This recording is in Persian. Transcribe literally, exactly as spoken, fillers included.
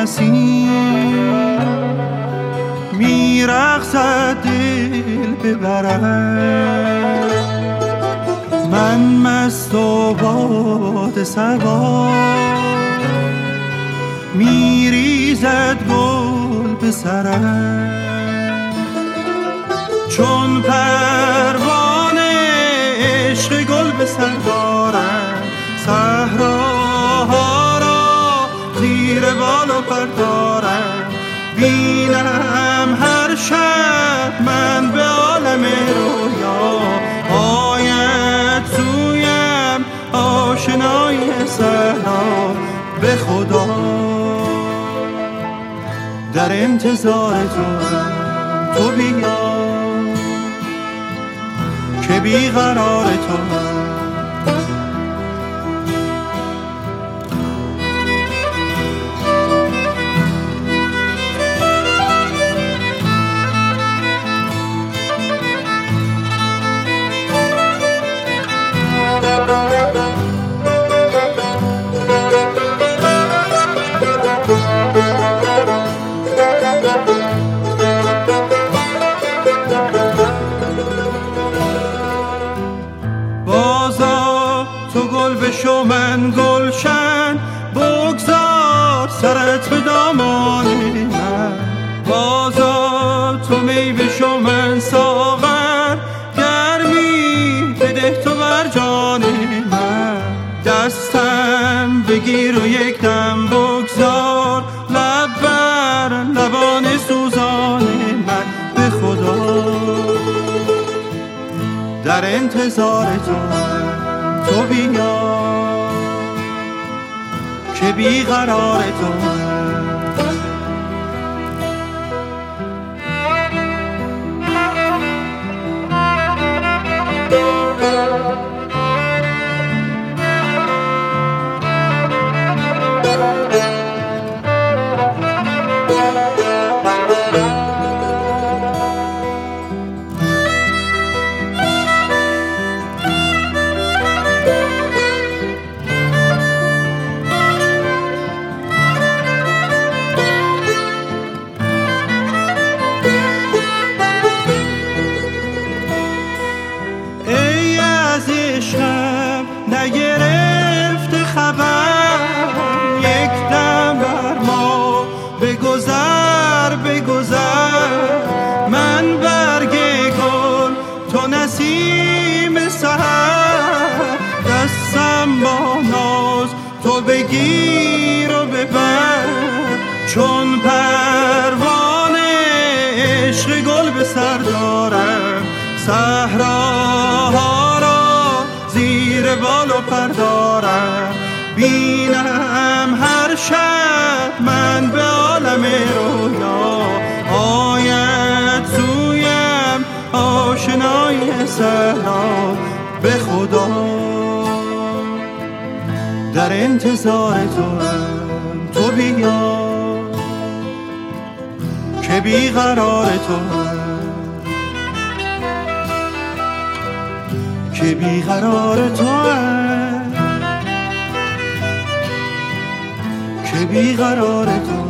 نسیم میرقصد دل ببرد، من مست و باد سوار میریزد گل به سرم، چون پروانه عشق گل به سر دارم، صحراها را زیر بال و پر دارم، بینم هر شب من به عالم رویا، آید سویم آشنای صحرا، به خدا در انتظار تو تو بیا که بیقرار تو. تو گل بشو من گلشن، بگذار سرت به دامان من، بازا تو می بشو من ساغر، گرمی بده تو بر جان من، دستم بگیر و یک دم بگذار، لب بر لبان سوزان من، به خدا در انتظار تو تو بیا که بیقرار تو. نگرفت خبر یک دم بر ما بگذر بگذر، من برگ گل تو نسیم سحر، دستم با ناز تو بگیر و ببر، چون پروانه عشق گل به سر دارم، صحراها را زیر بال و پر دارم، بینم هر شب من به عالم رویا، آید سویم آشنای صحرا، به خدا در انتظار تو تو بیا که بیقرار تو، که بیقرار تو که بیقرار تو.